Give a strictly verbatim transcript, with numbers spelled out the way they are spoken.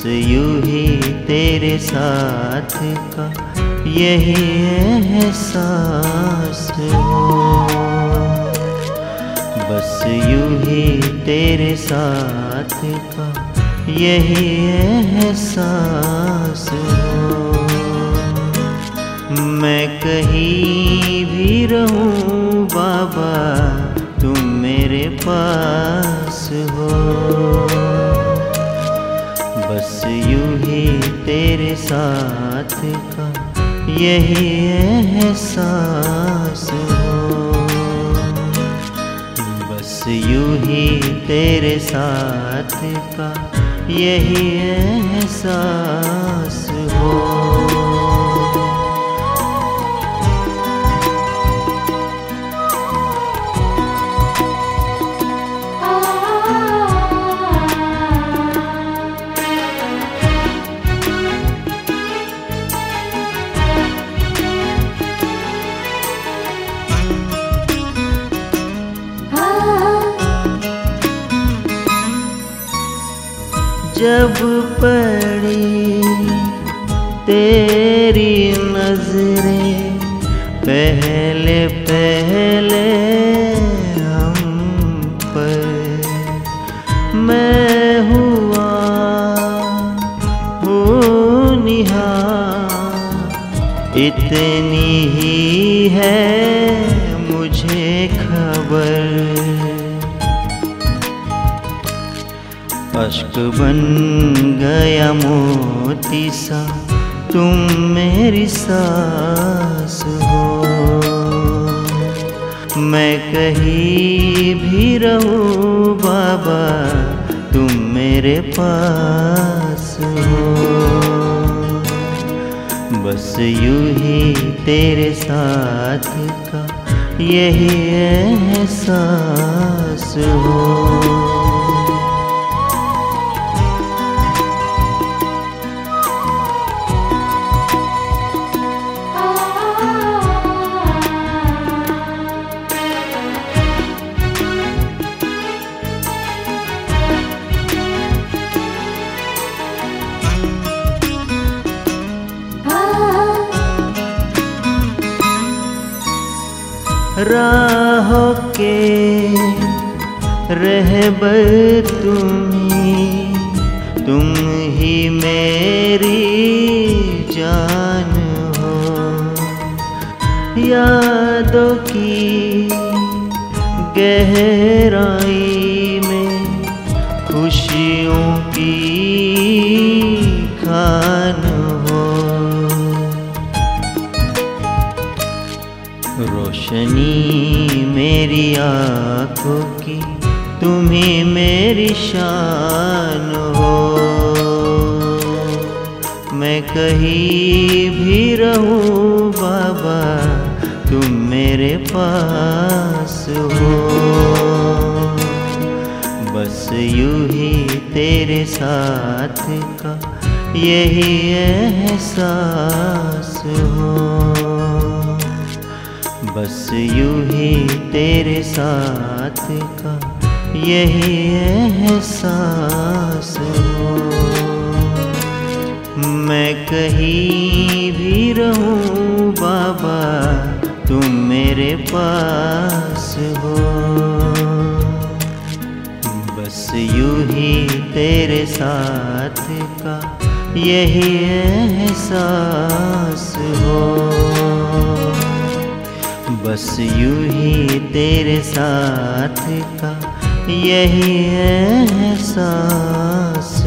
यूं ही तेरे साथ का यही एहसास हो। बस यूं ही तेरे साथ का यही एहसास हो। मैं कहीं भी रहूं बाबा तुम मेरे पास हो। बस यूं ही तेरे साथ का यही एहसास हो। बस यूं ही तेरे साथ का यही एहसास हो। जब पड़ी तेरी नजरें पहले पहले हम पर, मैं हुआ हूँ निहार। इतनी ही है मुझे खबर, अश्क बन गया मोती सा तुम मेरी सांस हो। मैं कहीं भी रहूं बाबा तुम मेरे पास हो। बस यूं ही तेरे साथ का यही एहसास हो। राहों के रहबर तुम्ही, तुम ही मेरी जान हो। यादों की गहराई में खुशियों की खान हो। रोशनी मेरी आँखों की तुम्ही मेरी शान हो। मैं कहीं भी रहूं बाबा तुम मेरे पास हो। बस यूं ही तेरे साथ का यही एहसास हो। बस यूं ही तेरे साथ का यही एहसास हो। मैं कहीं भी रहूं बाबा तुम मेरे पास हो। बस यूं ही तेरे साथ का यही एहसास हो। बस यूं ही तेरे साथ का यही एहसास